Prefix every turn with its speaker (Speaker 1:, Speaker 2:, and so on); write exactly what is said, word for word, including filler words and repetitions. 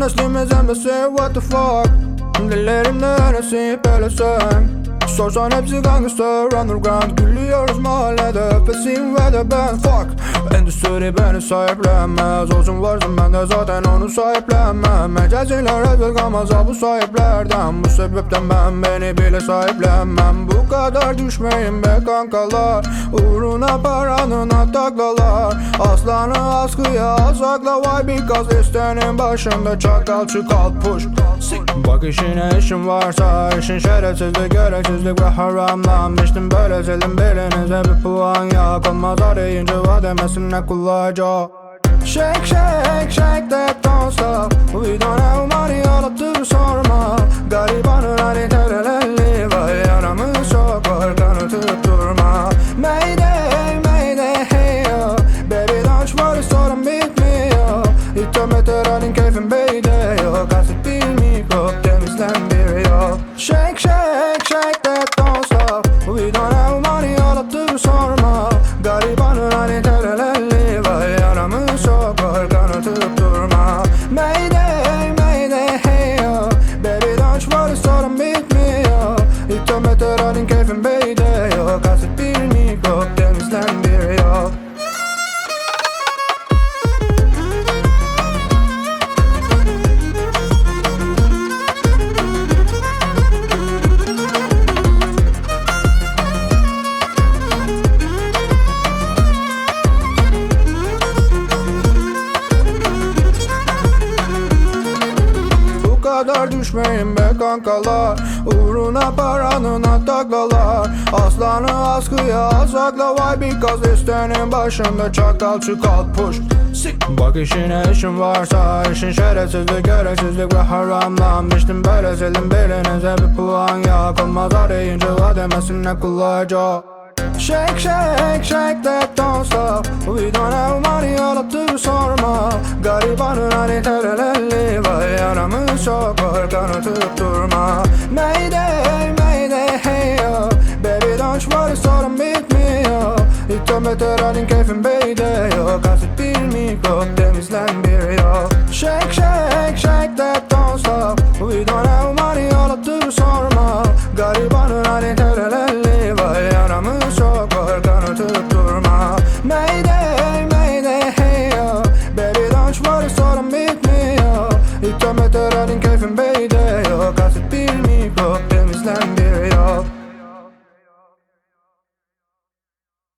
Speaker 1: neslimiz embesi what the fuck. Dillerimde nesip elesem. Sorsan hepsi gangster underground. Gülüyoruz mahallede öpesim ve de ben fuck. Endüstri beni sahiplenmez. Olsun varsın ben de zaten onu sahiplenmem. Mecaziler hep kalmaz bu sahiplerden. Bu sebepten ben beni bile sahiplenmem. Bu kadar düşmeyin be kankalar. Uğruna paranın taklalar. Aslanı askıya sakla vay because listenin başında çakal çıkal push. Bak işine işin varsa işin şerefsizlik gereksizlik ve haramlanmıştım. Böyle selim birinize bir puan yok. Olmaz arayınca vademesin ne kullanacak. Shake shake shake that don't stop. We don't have money anlatır sorma. Garibanın hani terelelli vay yaramı sokar kanıtıp durma. Mayday mayday hey yo. Baby don't worry sorun bitmiyor. İtham eter halin keyfin beyde yok. Kasıt bir mikrop temizlendiriyor. Shake shake shake that don't stop. We don't have money anlatır sorma. Garibanın hani terelelli vay yaramı sokar kanıtıp durma. Mayday mayday hey yo. Baby don't worry sorun bitmiyor. İtham eter halin keyfin beyde yok. Kasıt bir mikrop temizlendiriyor. Kadar düşmeyin be kankalar. Uğruna paranın taklalar. Aslanı askıya sakla vay because listenin başında çakal çıkal push. Bak işine işin varsa işin şerefsizlik gereksizlik ve haramlanmıştım. Böyle selim birinize bir puan yok. Olmaz arayınca vademesin ne kullanacak. Shake shake shake that don't stop. We don't have money anlatır sorma. Garibanın hani terelelli vay yaramı sokar kanıtıp durma. Mayday mayday hey yo. Baby don't worry sorun bitmiyor. İtham eter halin keyfin bey.